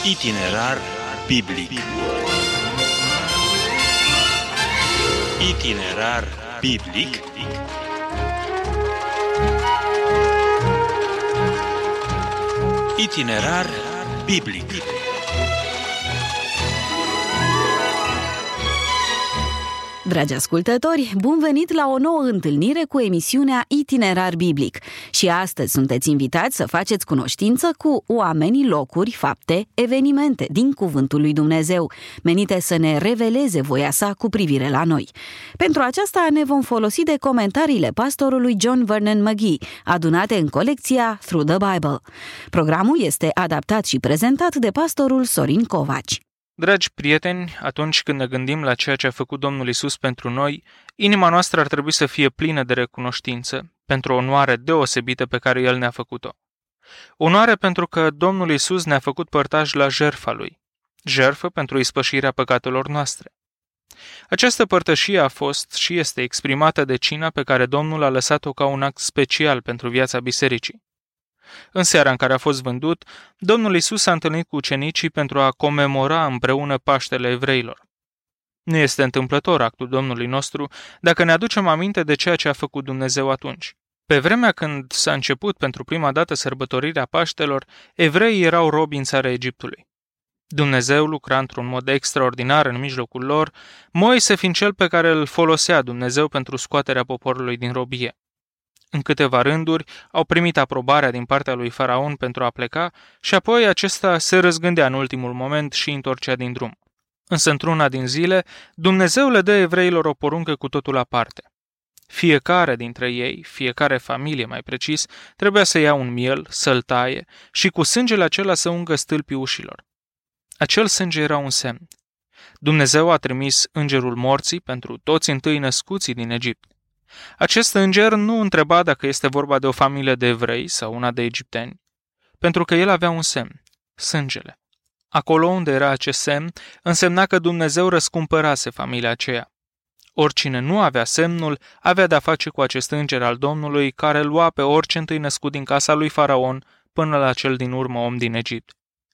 Itinerar biblic. Itinerar biblic. Itinerar biblic. Dragi ascultători, bun venit la o nouă întâlnire cu emisiunea Itinerar Biblic. Și astăzi sunteți invitați să faceți cunoștință cu oamenii, locuri, fapte, evenimente din Cuvântul lui Dumnezeu, menite să ne reveleze voia sa cu privire la noi. Pentru aceasta ne vom folosi de comentariile pastorului John Vernon McGee, adunate în colecția Through the Bible. Programul este adaptat și prezentat de pastorul Sorin Covaci. Dragi prieteni, atunci când ne gândim la ceea ce a făcut Domnul Iisus pentru noi, inima noastră ar trebui să fie plină de recunoștință pentru o onoare deosebită pe care El ne-a făcut-o. Onoare pentru că Domnul Iisus ne-a făcut părtași la jertfa Lui, jertfă pentru ispășirea păcatelor noastre. Această părtășie a fost și este exprimată de cina pe care Domnul a lăsat-o ca un act special pentru viața bisericii. În seara în care a fost vândut, Domnul Iisus s-a întâlnit cu ucenicii pentru a comemora împreună Paștele evreilor. Nu este întâmplător actul Domnului nostru dacă ne aducem aminte de ceea ce a făcut Dumnezeu atunci. Pe vremea când s-a început pentru prima dată sărbătorirea Paștelor, evreii erau robi în țara Egiptului. Dumnezeu lucra într-un mod extraordinar în mijlocul lor, Moise fiind cel pe care îl folosea Dumnezeu pentru scoaterea poporului din robie. În câteva rânduri au primit aprobarea din partea lui Faraon pentru a pleca și apoi acesta se răzgândea în ultimul moment și întorcea din drum. Însă într-una din zile, Dumnezeu le dă evreilor o poruncă cu totul aparte. Fiecare dintre ei, fiecare familie mai precis, trebuia să ia un miel, să-l taie și cu sângele acela să ungă stâlpii ușilor. Acel sânge era un semn. Dumnezeu a trimis îngerul morții pentru toți întâi născuții din Egipt. Acest înger nu întreba dacă este vorba de o familie de evrei sau una de egipteni, pentru că el avea un semn, sângele. Acolo unde era acest semn, însemna că Dumnezeu răscumpărase familia aceea. Oricine nu avea semnul, avea de-a face cu acest înger al Domnului care lua pe orice întâi născut din casa lui Faraon până la cel din urmă om din Egipt.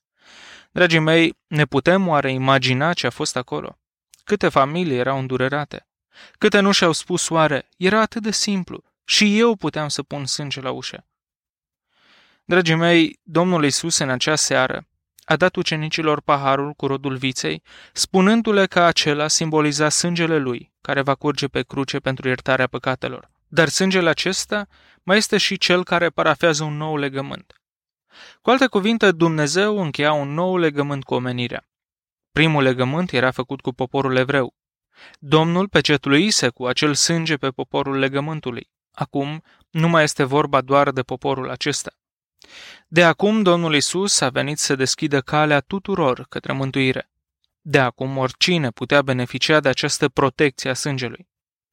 Dragii mei, ne putem oare imagina ce a fost acolo? Câte familii erau îndurerate? Câte nu și-au spus oare, era atât de simplu, și eu puteam să pun sânge la ușă. Dragii mei, Domnul Iisus în acea seară a dat ucenicilor paharul cu rodul viței, spunându-le că acela simboliza sângele Lui, care va curge pe cruce pentru iertarea păcatelor. Dar sângele acesta mai este și cel care parafează un nou legământ. Cu alte cuvinte, Dumnezeu încheia un nou legământ cu omenirea. Primul legământ era făcut cu poporul evreu. Domnul pecetluise cu acel sânge pe poporul legământului. Acum nu mai este vorba doar de poporul acesta. De acum Domnul Iisus a venit să deschidă calea tuturor către mântuire. De acum oricine putea beneficia de această protecție a sângelui.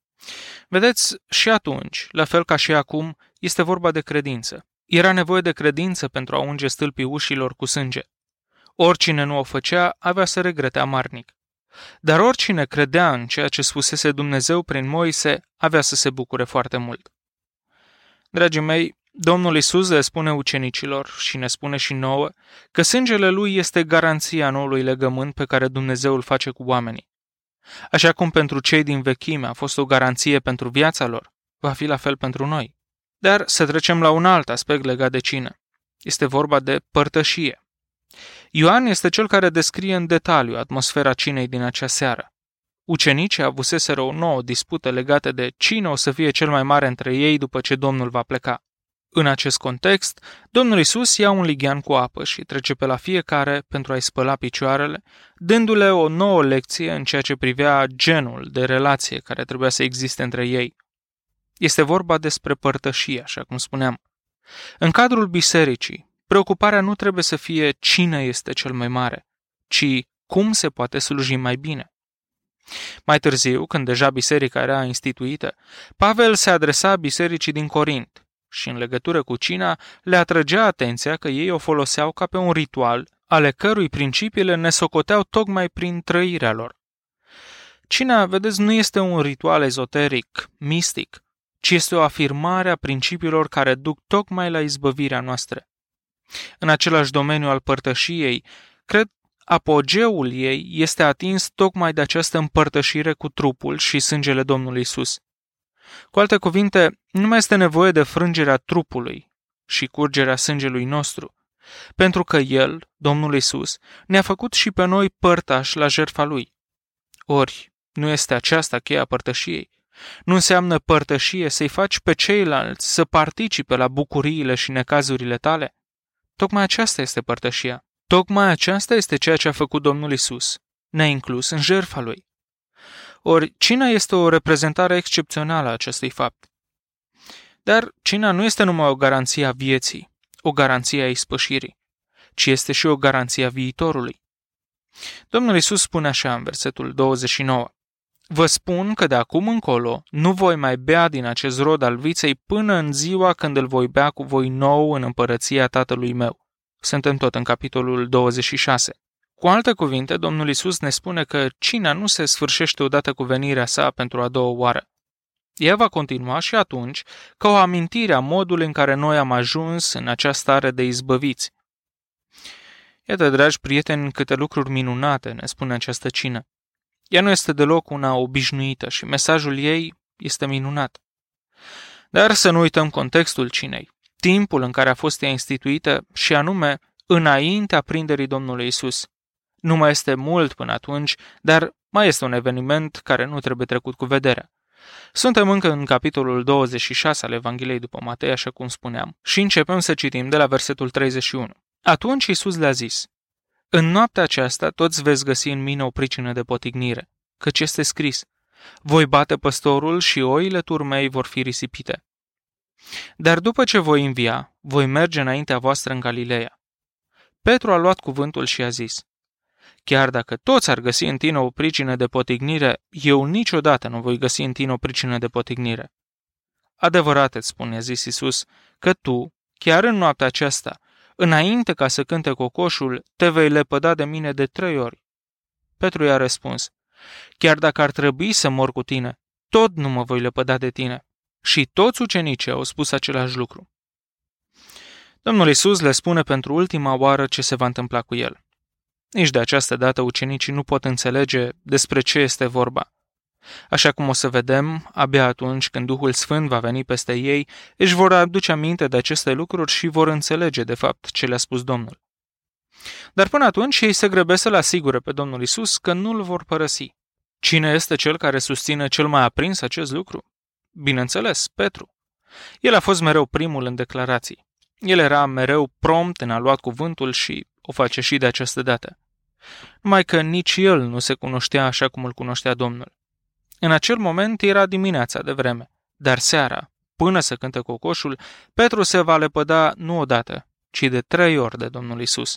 Vedeți, și atunci, la fel ca și acum, este vorba de credință. Era nevoie de credință pentru a unge stâlpii ușilor cu sânge. Oricine nu o făcea avea să regrete amarnic. Dar oricine credea în ceea ce spusese Dumnezeu prin Moise, avea să se bucure foarte mult. Dragii mei, Domnul Iisus le spune ucenicilor și ne spune și nouă că sângele Lui este garanția noului legământ pe care Dumnezeu îl face cu oamenii. Așa cum pentru cei din vechime a fost o garanție pentru viața lor, va fi la fel pentru noi. Dar să trecem la un alt aspect legat de cină. Este vorba de părtășie. Ioan este cel care descrie în detaliu atmosfera cinei din acea seară. Ucenicii avuseseră o nouă dispută legată de cine o să fie cel mai mare între ei după ce Domnul va pleca. În acest context, Domnul Iisus ia un lighean cu apă și trece pe la fiecare pentru a-i spăla picioarele, dându-le o nouă lecție în ceea ce privea genul de relație care trebuia să existe între ei. Este vorba despre părtășie, așa cum spuneam. În cadrul bisericii, preocuparea nu trebuie să fie cine este cel mai mare, ci cum se poate sluji mai bine. Mai târziu, când deja biserica era instituită, Pavel se adresa bisericii din Corint și în legătură cu cina le atrăgea atenția că ei o foloseau ca pe un ritual, ale cărui principiile ne socoteau tocmai prin trăirea lor. Cina, vedeți, nu este un ritual ezoteric, mistic, ci este o afirmare a principiilor care duc tocmai la izbăvirea noastră. În același domeniu al părtășiei, cred, apogeul ei este atins tocmai de această împărtășire cu trupul și sângele Domnului Isus. Cu alte cuvinte, nu mai este nevoie de frângerea trupului și curgerea sângelui nostru, pentru că El, Domnul Isus, ne-a făcut și pe noi părtași la jertfa Lui. Ori, nu este aceasta cheia părtășiei? Nu înseamnă părtășie să-i faci pe ceilalți să participe la bucuriile și necazurile tale? Tocmai aceasta este părtășia. Tocmai aceasta este ceea ce a făcut Domnul Isus. Ne-a inclus în jertfa Lui. Ori, cina este o reprezentare excepțională a acestui fapt. Dar cina nu este numai o garanție a vieții, o garanție a ispășirii, ci este și o garanție a viitorului. Domnul Isus spune așa în versetul 29. Vă spun că de acum încolo nu voi mai bea din acest rod al viței până în ziua când îl voi bea cu voi nou în împărăția Tatălui meu. Suntem tot în capitolul 26. Cu alte cuvinte, Domnul Isus ne spune că cina nu se sfârșește odată cu venirea sa pentru a doua oară. Ea va continua și atunci ca o amintire a modului în care noi am ajuns în această stare de izbăviți. Iată, dragi prieteni, câte lucruri minunate ne spune această cină. Ea nu este deloc una obișnuită și mesajul ei este minunat. Dar să nu uităm contextul cinei, timpul în care a fost ea instituită și anume înaintea prinderii Domnului Isus. Nu mai este mult până atunci, dar mai este un eveniment care nu trebuie trecut cu vederea. Suntem încă în capitolul 26 al Evangheliei după Matei, așa cum spuneam, și începem să citim de la versetul 31. Atunci Iisus le-a zis: În noaptea aceasta toți veți găsi în mine o pricină de potignire, căci este scris: Voi bate păstorul și oile turmei vor fi risipite. Dar după ce voi învia, voi merge înaintea voastră în Galileea. Petru a luat cuvântul și a zis: Chiar dacă toți ar găsi în tine o pricină de potignire, eu niciodată nu voi găsi în tine o pricină de potignire. Adevărat îți spun, i-a zis Iisus, că tu, chiar în noaptea aceasta, înainte ca să cânte cocoșul, te vei lepăda de mine de 3 ori. Petru i-a răspuns: Chiar dacă ar trebui să mor cu tine, tot nu mă voi lepăda de tine. Și toți ucenicii au spus același lucru. Domnul Iisus le spune pentru ultima oară ce se va întâmpla cu el. Nici de această dată ucenicii nu pot înțelege despre ce este vorba. Așa cum o să vedem, abia atunci când Duhul Sfânt va veni peste ei, își vor aduce aminte de aceste lucruri și vor înțelege de fapt ce le-a spus Domnul. Dar până atunci ei se grăbesc să-L asigure pe Domnul Iisus că nu-L vor părăsi. Cine este cel care susține cel mai aprins acest lucru? Bineînțeles, Petru. El a fost mereu primul în declarații. El era mereu prompt în a lua cuvântul și o face și de această dată. Numai că nici el nu se cunoștea așa cum îl cunoștea Domnul. În acel moment era dimineața de vreme, dar seara, până să cânte cocoșul, Petru se va lepăda nu odată, ci de 3 ori de Domnul Isus.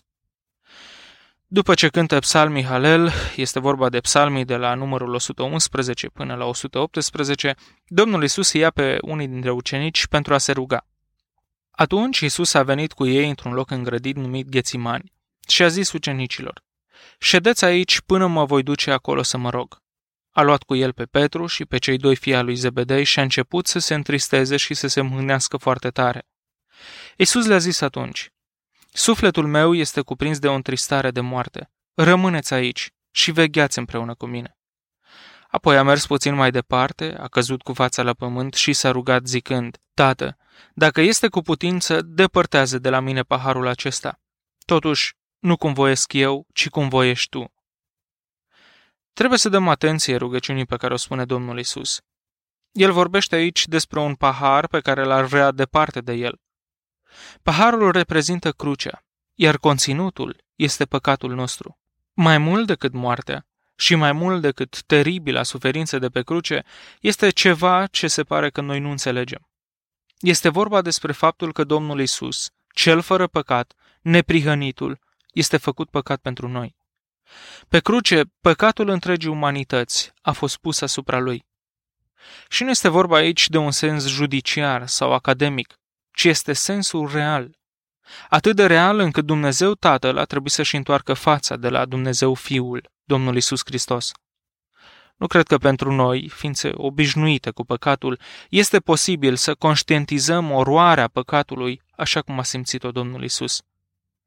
După ce cântă psalmii Halel, este vorba de psalmii de la numărul 111 până la 118, Domnul Isus ia pe unii dintre ucenici pentru a se ruga. Atunci Isus a venit cu ei într-un loc îngrădit numit Ghețimani și a zis ucenicilor: Ședeți aici până mă voi duce acolo să mă rog. A luat cu el pe Petru și pe cei 2 fii ai lui Zebedei și a început să se întristeze și să se mâhnească foarte tare. Iisus le-a zis atunci: Sufletul meu este cuprins de o întristare de moarte. Rămâneți aici și vegheați împreună cu mine. Apoi a mers puțin mai departe, a căzut cu fața la pământ și s-a rugat zicând: Tată, dacă este cu putință, depărtează de la mine paharul acesta. Totuși, nu cum voiesc eu, ci cum voiești tu. Trebuie să dăm atenție rugăciunii pe care o spune Domnul Isus. El vorbește aici despre un pahar pe care l-ar vrea departe de el. Paharul reprezintă crucea, iar conținutul este păcatul nostru. Mai mult decât moartea și mai mult decât teribila suferință de pe cruce, este ceva ce se pare că noi nu înțelegem. Este vorba despre faptul că Domnul Isus, cel fără păcat, neprihănitul, este făcut păcat pentru noi. Pe cruce, păcatul întregii umanități a fost pus asupra lui. Și nu este vorba aici de un sens judiciar sau academic, ci este sensul real. Atât de real încât Dumnezeu Tatăl a trebuit să-și întoarcă fața de la Dumnezeu Fiul, Domnul Iisus Hristos. Nu cred că pentru noi, ființe obișnuite cu păcatul, este posibil să conștientizăm oroarea păcatului așa cum a simțit-o Domnul Iisus.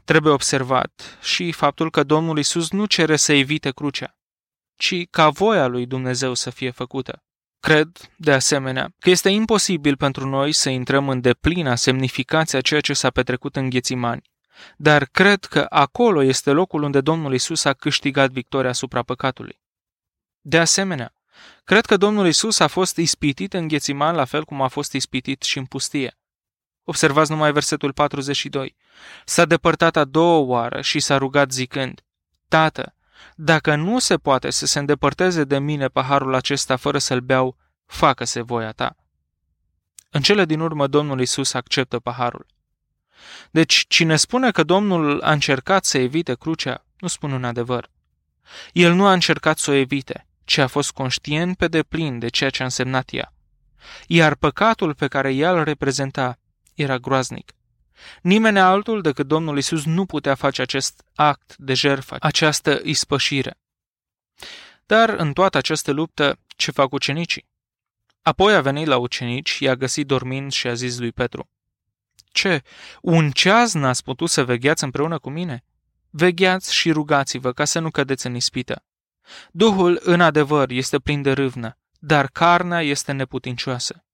Trebuie observat și faptul că Domnul Iisus nu cere să evite crucea, ci ca voia lui Dumnezeu să fie făcută. Cred, de asemenea, că este imposibil pentru noi să intrăm în deplina semnificația ceea ce s-a petrecut în Ghețimani, dar cred că acolo este locul unde Domnul Iisus a câștigat victoria asupra păcatului. De asemenea, cred că Domnul Iisus a fost ispitit în Ghețimani la fel cum a fost ispitit și în pustie. Observați numai versetul 42. S-a depărtat a doua oară și s-a rugat zicând: Tată, dacă nu se poate să se îndepărteze de mine paharul acesta fără să-l beau, facă-se voia ta. În cele din urmă, Domnul Iisus acceptă paharul. Deci, cine spune că Domnul a încercat să evite crucea, nu spune un adevăr. El nu a încercat să o evite, ci a fost conștient pe deplin de ceea ce a însemnat ea. Iar păcatul pe care ea îl reprezenta era groaznic. Nimeni altul decât Domnul Iisus nu putea face acest act de jertfă, această ispășire. Dar în toată această luptă, ce fac ucenicii? Apoi a venit la ucenici, i-a găsit dormind și a zis lui Petru: Ce, un ceas n-ați putut să vegheați împreună cu mine? Vegheați și rugați-vă ca să nu cădeți în ispită. Duhul, în adevăr, este plin de râvnă, dar carnea este neputincioasă.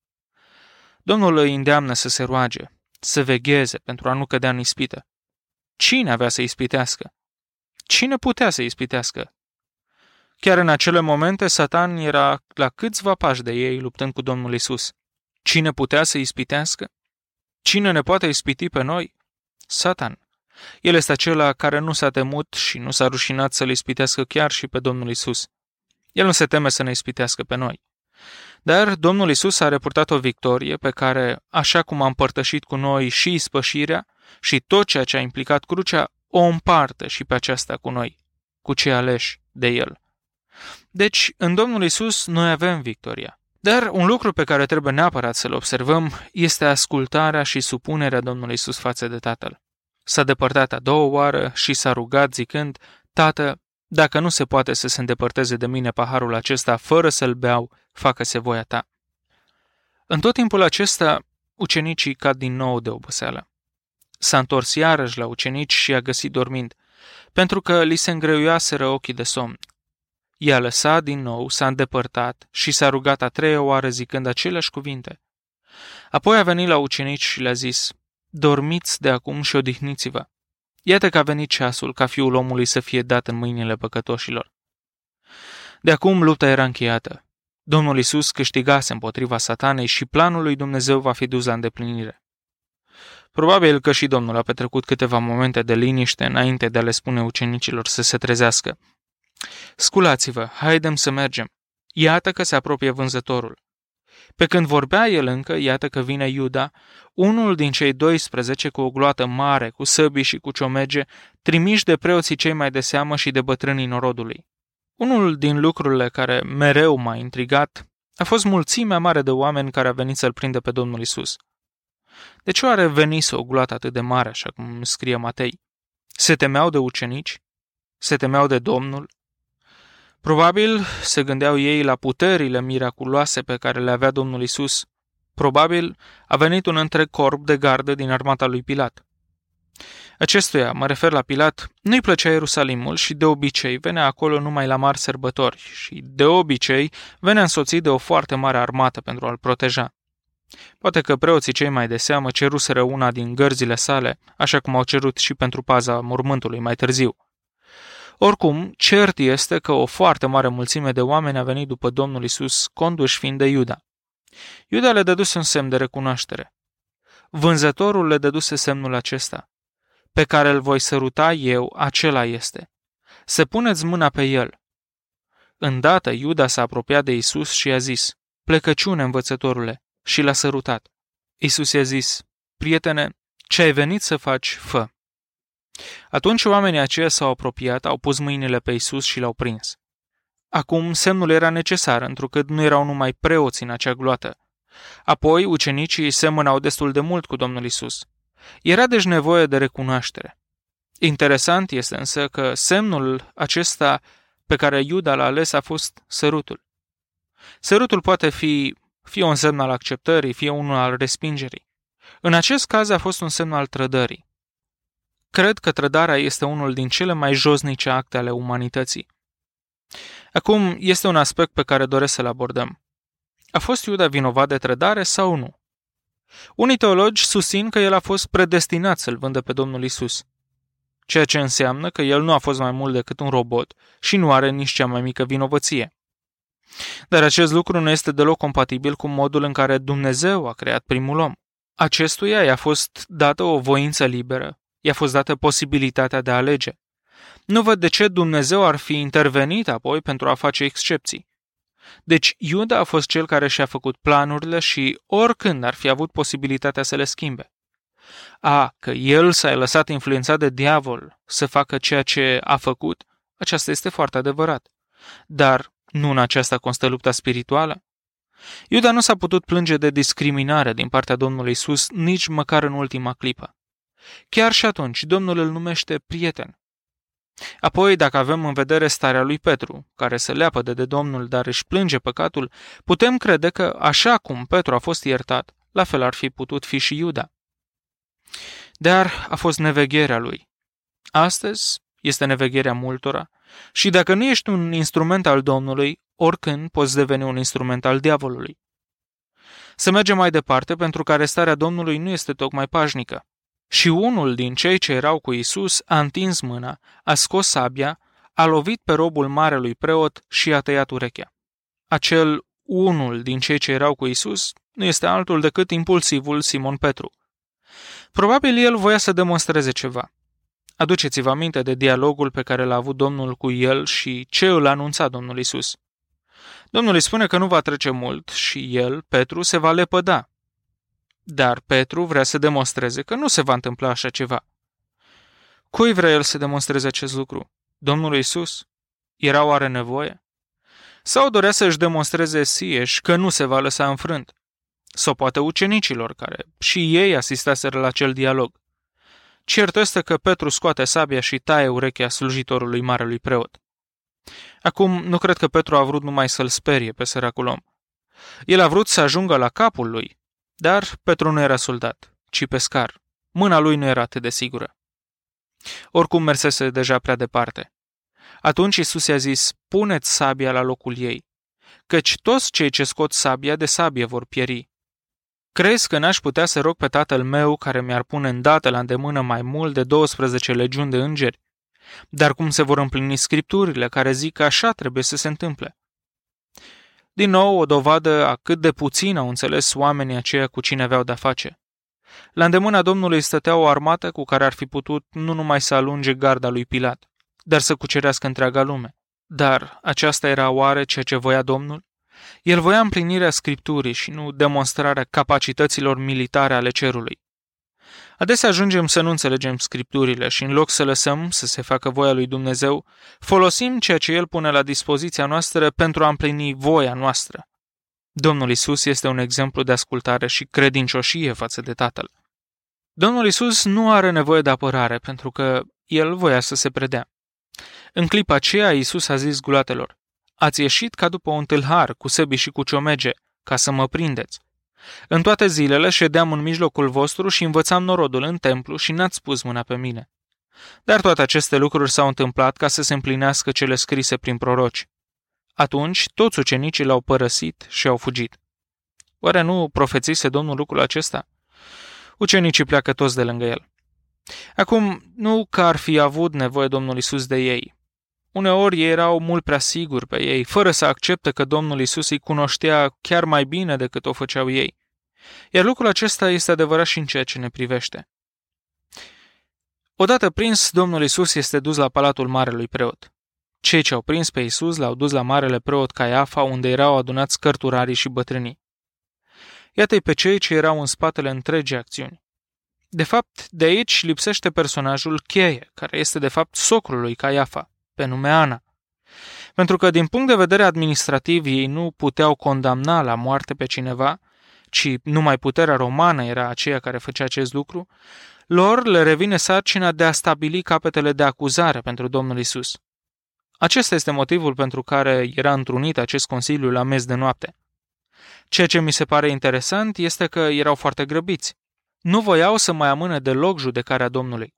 Domnul îi îndeamnă să se roage, să vegheze pentru a nu cădea în ispită. Cine avea să ispitească? Cine putea să ispitească? Chiar în acele momente, Satan era la câțiva pași de ei luptând cu Domnul Iisus. Cine putea să ispitească? Cine ne poate ispiti pe noi? Satan. El este acela care nu s-a temut și nu s-a rușinat să-l ispitească chiar și pe Domnul Iisus. El nu se teme să ne ispitească pe noi. Dar Domnul Iisus a reportat o victorie pe care, așa cum a împărtășit cu noi și ispășirea și tot ceea ce a implicat crucea, o împartă și pe aceasta cu noi, cu cei aleși de El. Deci, în Domnul Iisus noi avem victoria. Dar un lucru pe care trebuie neapărat să-l observăm este ascultarea și supunerea Domnului Iisus față de Tatăl. S-a depărtat a doua oară și s-a rugat zicând: Tată, dacă nu se poate să se îndepărteze de mine paharul acesta fără să-l beau, facă-se voia ta. În tot timpul acesta, ucenicii cad din nou de oboseală. S-a întors iarăși la ucenici și i-a găsit dormind, pentru că li se îngreuiaseră ochii de somn. I-a lăsat din nou, s-a îndepărtat și s-a rugat a treia oară zicând aceleași cuvinte. Apoi a venit la ucenici și le-a zis: Dormiți de acum și odihniți-vă. Iată că a venit ceasul ca Fiul omului să fie dat în mâinile păcătoșilor. De acum lupta era încheiată. Domnul Iisus câștigase împotriva Satanei și planul lui Dumnezeu va fi dus la îndeplinire. Probabil că și Domnul a petrecut câteva momente de liniște înainte de a le spune ucenicilor să se trezească. Sculați-vă, haidem să mergem. Iată că se apropie vânzătorul. Pe când vorbea el încă, iată că vine Iuda, unul din cei 12 cu o gloată mare, cu săbii și cu ciomege, trimiși de preoții cei mai de seamă și de bătrânii norodului. Unul din lucrurile care mereu m-a intrigat a fost mulțimea mare de oameni care a venit să-l prindă pe Domnul Iisus. De ce oare venise o gloată atât de mare, așa cum scrie Matei? Se temeau de ucenici? Se temeau de Domnul? Probabil se gândeau ei la puterile miraculoase pe care le avea Domnul Iisus. Probabil a venit un întreg corp de gardă din armata lui Pilat. Acestuia, mă refer la Pilat, nu-i plăcea Ierusalimul și de obicei venea acolo numai la mari sărbători și de obicei venea însoțit de o foarte mare armată pentru a-l proteja. Poate că preoții cei mai de seamă ceruseră una din gărzile sale, așa cum au cerut și pentru paza mormântului mai târziu. Oricum, cert este că o foarte mare mulțime de oameni a venit după Domnul Iisus, conduși fiind de Iuda. Iuda le dăduse un semn de recunoaștere. Vânzătorul le dăduse semnul acesta: pe care îl voi săruta eu, acela este. Să puneți mâna pe el. Îndată Iuda s-a apropiat de Iisus și i-a zis: Plecăciune, învățătorule, și l-a sărutat. Iisus i-a zis: Prietene, ce ai venit să faci, fă. Atunci oamenii aceia s-au apropiat, au pus mâinile pe Iisus și l-au prins. Acum semnul era necesar, întrucât nu erau numai preoți în acea gloată. Apoi ucenicii semănau destul de mult cu Domnul Iisus. Era deci nevoie de recunoaștere. Interesant este însă că semnul acesta pe care Iuda l-a ales a fost sărutul. Sărutul poate fi fie un semn al acceptării, fie unul al respingerii. În acest caz a fost un semn al trădării. Cred că trădarea este unul din cele mai josnice acte ale umanității. Acum, este un aspect pe care doresc să-l abordăm. A fost Iuda vinovat de trădare sau nu? Unii teologi susțin că el a fost predestinat să-l vândă pe Domnul Isus, ceea ce înseamnă că el nu a fost mai mult decât un robot și nu are nici cea mai mică vinovăție. Dar acest lucru nu este deloc compatibil cu modul în care Dumnezeu a creat primul om. Acestuia i-a fost dată o voință liberă, i-a fost dată posibilitatea de a alege. Nu văd de ce Dumnezeu ar fi intervenit apoi pentru a face excepții. Deci Iuda a fost cel care și-a făcut planurile și oricând ar fi avut posibilitatea să le schimbe. Că el s-a lăsat influențat de diavol să facă ceea ce a făcut, aceasta este foarte adevărat. Dar nu în aceasta constă lupta spirituală? Iuda nu s-a putut plânge de discriminare din partea Domnului Isus nici măcar în ultima clipă. Chiar și atunci, Domnul îl numește prieten. Apoi, dacă avem în vedere starea lui Petru, care se leapădă de Domnul, dar își plânge păcatul, putem crede că, așa cum Petru a fost iertat, la fel ar fi putut fi și Iuda. Dar a fost nevegherea lui. Astăzi este nevegherea multora și dacă nu ești un instrument al Domnului, oricând poți deveni un instrument al diavolului. Să mergem mai departe, pentru că arestarea Domnului nu este tocmai pașnică. Și unul din cei ce erau cu Isus a întins mâna, a scos sabia, a lovit pe robul marelui preot și a tăiat urechea. Acel unul din cei ce erau cu Isus nu este altul decât impulsivul Simon Petru. Probabil el voia să demonstreze ceva. Aduceți-vă aminte de dialogul pe care l-a avut Domnul cu el și ce îl anunța Domnul Isus. Domnul îi spune că nu va trece mult și el, Petru, se va lepăda. Dar Petru vrea să demonstreze că nu se va întâmpla așa ceva. Cui vrea el să demonstreze acest lucru? Domnul Isus? Era oare nevoie? Sau dorea să-și demonstreze sieși că nu se va lăsa înfrânt? Sau poate ucenicilor, care și ei asistaseră la acel dialog. Cert este că Petru scoate sabia și taie urechea slujitorului marelui preot. Acum, nu cred că Petru a vrut numai să-l sperie pe săracul om. El a vrut să ajungă la capul lui, dar Petru nu era soldat, ci pescar. Mâna lui nu era atât de sigură. Oricum mersese deja prea departe. Atunci Iisus i-a zis, puneți sabia la locul ei, căci toți cei ce scot sabia de sabie vor pieri. Crezi că n-aș putea să rog pe tatăl meu, care mi-ar pune îndată la îndemână mai mult de 12 legiuni de îngeri? Dar cum se vor împlini scripturile care zic că așa trebuie să se întâmple? Din nou, o dovadă a cât de puțin au înțeles oamenii aceia cu cine aveau de-a face. La îndemâna Domnului stătea o armată cu care ar fi putut nu numai să alunge garda lui Pilat, dar să cucerească întreaga lume. Dar aceasta era oare ceea ce voia Domnul? El voia împlinirea Scripturii și nu demonstrarea capacităților militare ale cerului. Adesea ajungem să nu înțelegem Scripturile și în loc să lăsăm să se facă voia lui Dumnezeu, folosim ceea ce El pune la dispoziția noastră pentru a împlini voia noastră. Domnul Isus este un exemplu de ascultare și credincioșie față de Tatăl. Domnul Isus nu are nevoie de apărare pentru că El voia să se predea. În clipa aceea, Isus a zis gulatelor, ați ieșit ca după un tâlhar cu săbii și cu ciomege, ca să mă prindeți. În toate zilele ședeam în mijlocul vostru și învățam norodul în templu și n-ați pus mâna pe mine. Dar toate aceste lucruri s-au întâmplat ca să se împlinească cele scrise prin proroci. Atunci toți ucenicii l-au părăsit și au fugit. Oare nu profețise Domnul lucrul acesta? Ucenicii pleacă toți de lângă el. Acum, nu că ar fi avut nevoie Domnul Isus de ei. Uneori ei erau mult prea siguri pe ei, fără să accepte că Domnul Isus îi cunoștea chiar mai bine decât o făceau ei. Iar lucrul acesta este adevărat și în ceea ce ne privește. Odată prins, Domnul Isus este dus la palatul marelui preot. Cei ce au prins pe Isus l-au dus la marele preot Caiafa, unde erau adunați cărturarii și bătrânii. Iată-i pe cei ce erau în spatele întregii acțiuni. De fapt, de aici lipsește personajul cheie, care este de fapt socrul lui Caiafa, pe nume Ana. Pentru că din punct de vedere administrativ ei nu puteau condamna la moarte pe cineva, ci numai puterea romană era aceea care făcea acest lucru, lor le revine sarcina de a stabili capetele de acuzare pentru Domnul Isus. Acesta este motivul pentru care era întrunit acest consiliu la miez de noapte. Ceea ce mi se pare interesant este că erau foarte grăbiți. Nu voiau să mai amâne deloc judecarea Domnului.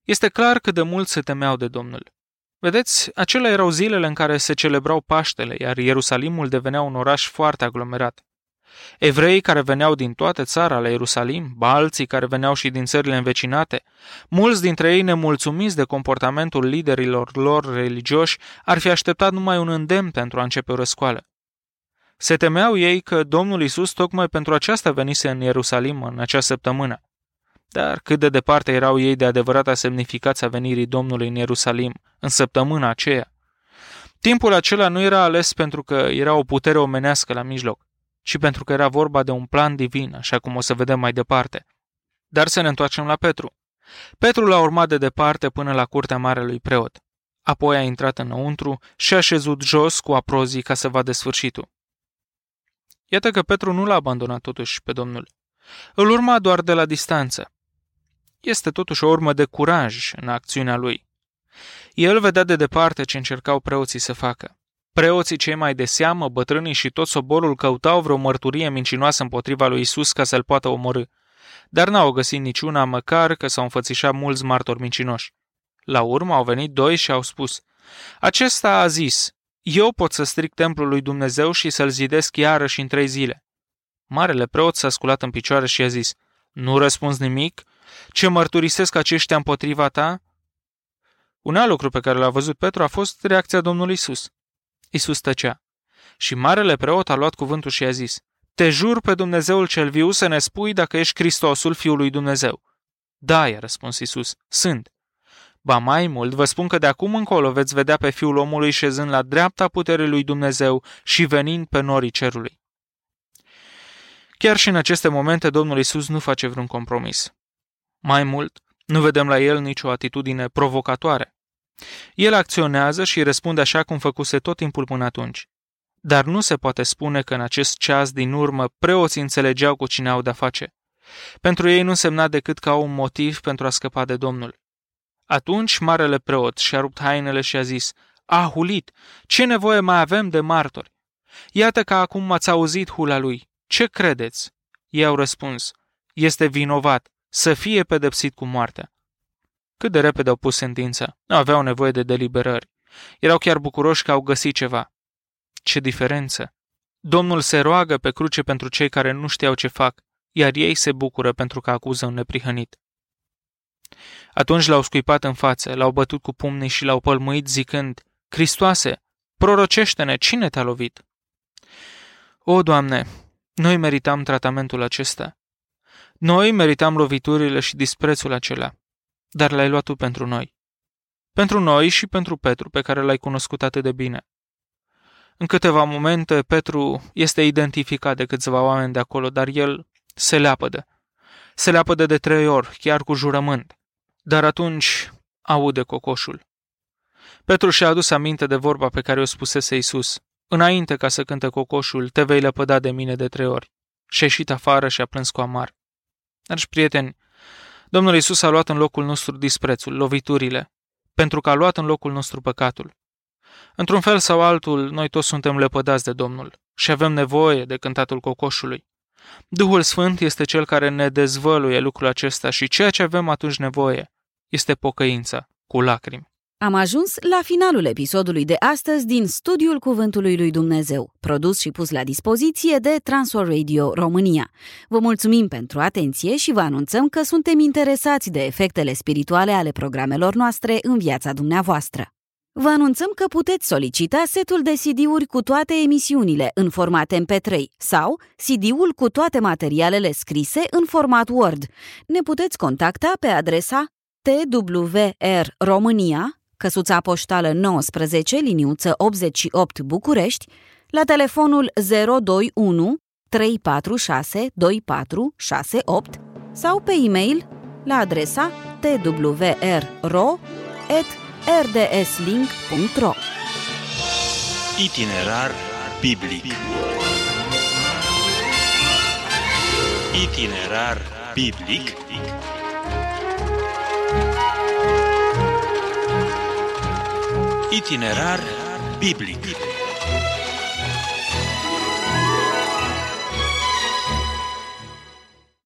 Este clar cât de mult se temeau de Domnul. Vedeți, acelea erau zilele în care se celebrau Paștele, iar Ierusalimul devenea un oraș foarte aglomerat. Evreii care veneau din toată țara la Ierusalim, alții care veneau și din țările învecinate, mulți dintre ei nemulțumiți de comportamentul liderilor lor religioși, ar fi așteptat numai un îndemn pentru a începe o răscoală. Se temeau ei că Domnul Iisus tocmai pentru aceasta venise în Ierusalim în acea săptămână. Dar cât de departe erau ei de adevărata semnificația venirii Domnului în Ierusalim, în săptămâna aceea. Timpul acela nu era ales pentru că era o putere omenească la mijloc, ci pentru că era vorba de un plan divin, așa cum o să vedem mai departe. Dar să ne întoarcem la Petru. Petru l-a urmat de departe până la curtea marelui preot. Apoi a intrat înăuntru și a șezut jos cu aprozii ca să vadă sfârșitul. Iată că Petru nu l-a abandonat totuși pe Domnul. Îl urma doar de la distanță. Este totuși o urmă de curaj în acțiunea lui. El vedea de departe ce încercau preoții să facă. Preoții cei mai de seamă, bătrânii și tot soborul căutau vreo mărturie mincinoasă împotriva lui Isus ca să-l poată omorî, dar n-au găsit niciuna, măcar că s-au înfățișat mulți martori mincinoși. La urmă au venit doi și au spus: acesta a zis: eu pot să stric templul lui Dumnezeu și să-l zidesc iarăși în 3 zile. Marele preot s-a sculat în picioare și a zis: nu răspunzi nimic? Ce mărturisesc aceștia împotriva ta? Un alt lucru pe care l-a văzut Petru a fost reacția Domnului Isus. Isus tăcea. Și marele preot a luat cuvântul și a zis: te jur pe Dumnezeul cel viu să ne spui dacă ești Hristosul, Fiul lui Dumnezeu. Da, i-a răspuns Isus, sunt. Ba mai mult, vă spun că de acum încolo veți vedea pe Fiul omului șezând la dreapta puterii lui Dumnezeu și venind pe norii cerului. Chiar și în aceste momente Domnul Isus nu face vreun compromis. Mai mult, nu vedem la el nicio atitudine provocatoare. El acționează și răspunde așa cum făcuse tot timpul până atunci. Dar nu se poate spune că în acest ceas din urmă preoții înțelegeau cu cine au de-a face. Pentru ei nu însemna decât ca un motiv pentru a scăpa de Domnul. Atunci marele preot și-a rupt hainele și a zis: a hulit, ce nevoie mai avem de martori? Iată că acum ați auzit hula lui. Ce credeți? Ei au răspuns: este vinovat, să fie pedepsit cu moartea. Cât de repede au pus sentința. Nu aveau nevoie de deliberări. Erau chiar bucuroși că au găsit ceva. Ce diferență! Domnul se roagă pe cruce pentru cei care nu știau ce fac, iar ei se bucură pentru că acuză un neprihănit. Atunci l-au scuipat în față, l-au bătut cu pumnii și l-au pălmuit zicând: Hristoase, prorocește-ne, cine te-a lovit? O, Doamne, noi meritam tratamentul acesta. Noi meritam loviturile și disprețul acela, dar l-ai luat Tu pentru noi. Pentru noi și pentru Petru, pe care l-ai cunoscut atât de bine. În câteva momente, Petru este identificat de câțiva oameni de acolo, dar el se leapădă. Se leapădă de 3 ori, chiar cu jurământ. Dar atunci aude cocoșul. Petru și-a adus aminte de vorba pe care o spusese Iisus: înainte ca să cânte cocoșul, te vei lepăda de mine de 3 ori. Și a ieșit afară și a plâns cu amar. Dragi prieteni, Domnul Iisus a luat în locul nostru disprețul, loviturile, pentru că a luat în locul nostru păcatul. Într-un fel sau altul, noi toți suntem lepădați de Domnul și avem nevoie de cântatul cocoșului. Duhul Sfânt este cel care ne dezvăluie lucrul acesta și ceea ce avem atunci nevoie este pocăința, cu lacrimi. Am ajuns la finalul episodului de astăzi din Studiul Cuvântului lui Dumnezeu, produs și pus la dispoziție de Transworld Radio România. Vă mulțumim pentru atenție și vă anunțăm că suntem interesați de efectele spirituale ale programelor noastre în viața dumneavoastră. Vă anunțăm că puteți solicita setul de CD-uri cu toate emisiunile în format MP3 sau CD-ul cu toate materialele scrise în format Word. Ne puteți contacta pe adresa TWR România, căsuța poștală 19, liniuță 88 București, la telefonul 021 346 2468 sau pe e-mail la adresa twrro@rdslink.ro. Itinerar biblic. Itinerar biblic. Itinerar biblic.